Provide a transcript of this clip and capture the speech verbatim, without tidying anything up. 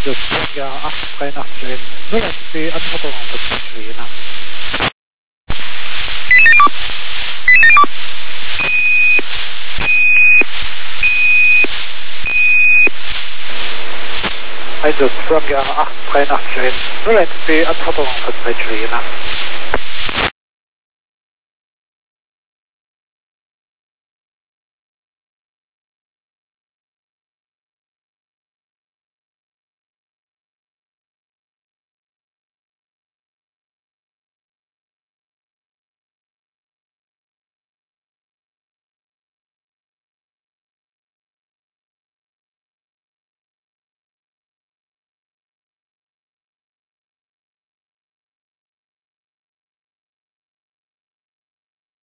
Also ja, acht drei acht null eins B, Anforderung für Schweden. Also Strong acht drei acht null eins B, Anforderung für Schweden.